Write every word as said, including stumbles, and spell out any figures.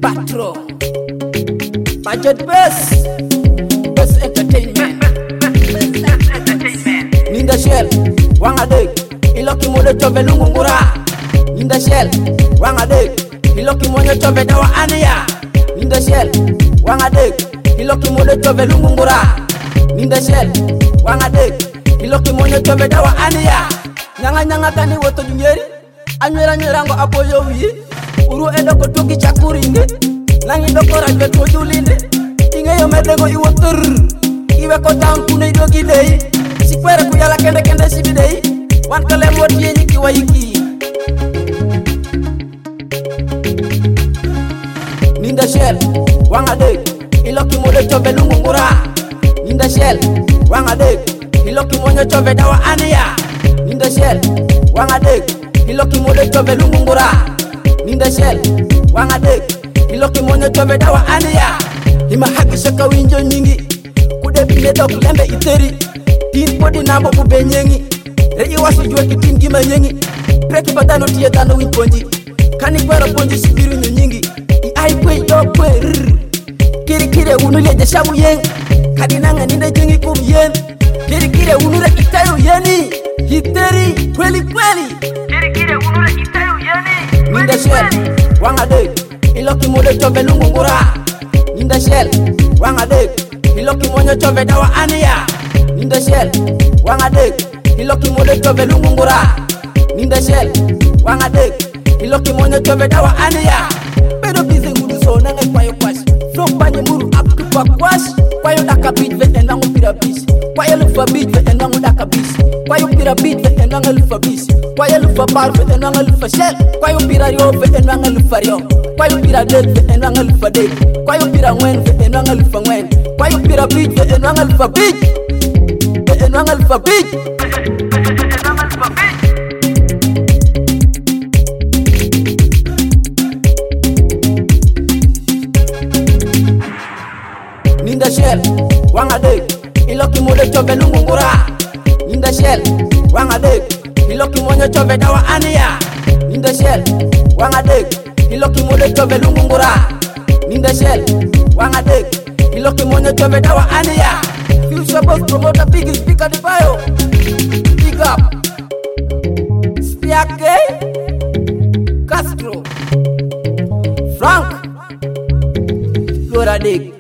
Patro Budget Best Best Entertainment Ninda Shell Wanga Dek Iloki Mode Chove Lungungura Ninda Shell Wanga Dek Iloki Mode Chove Dawa Ania Ninda Shell Wanga Dek Iloki Mode Chove Lungungura Ninda Shell Wanga Dek Iloki Mode Chove Dawa Ania Nyanga nyanga kani woto jungeri Anywera nyerango apoyo wi Uru edoko tuki chakuringe Nangi doko rajwe tojulinde Inge yo medego iwo tur Iwe ko tampune idogi dey Sikwere kuyala kende kende sibi dey Wan kale mwoti yenyi kiwa yiki Ninda Shell Wanga Dek Iloki Mode Chove Lungungura Ninda Shell Wanga Dek Iloki Mode Chove Dawa Ania Ninda Shell Wanga Dek Iloki Mode Chove Lungungura Ninda Shell Wanga Dek Iloki Mode Chove Dawa Ania Ima haki shaka winjo nyingi Kude pile dok lembe iteri Tin podi nabo kube nyengi Rei wasu jua kitin gima nyengi Preki patano tiye tano wiponji Kani kwera ponji sibiru nyo nyingi I ai kwe yo kwe rrr Kiri kire unule jeshamu yeng Kadinanga ninde jengi kum yen Kiri kire unule itayo yeni Hiteri kweli kweli Kiri kire unule itayo yeni Ninda Shell Wanga Dek Iloki Mode Chove Lungungura Ninda Shell Wanga Dek Iloki Mode Chove Dawa Ania Ninda Shell Wanga Dek Iloki Mode Chove Lungungura Ninda Shell Wanga Dek Iloki Mode Chove Dawa Ania Pero bize ngudu so nangai kwayo kwash From banye muru up to pakwash Kwayo daka beat ve enangu pira bis Kwayo lufa beat ve enangu daka bis Kwayo pira beat ve enangu lufa bis Kwayo lufa bar ve enangu lufa shell Kwayo pira rio ve enangu lufa rio Kwayo pira dek ve enangu lufa dek Kwayo pira ngwen ve enangu lufa ngwen Kwayo pira beat ve enangu lufa beat Ve enangu lufa beat Ninda Shell Wanga Dek Iloki Mode Chove Lungungura Ninda Shell Wanga Dek Iloki Mode Chove Dawa Ania Ninda Shell Wanga Dek Iloki Mode Chove Lungungura Ninda Shell Wanga Dek Iloki Mode Chove Dawa Ania Future Boss Promoter Biggie Speaker the Bio Big up Spiake Castro Frank Flora Dek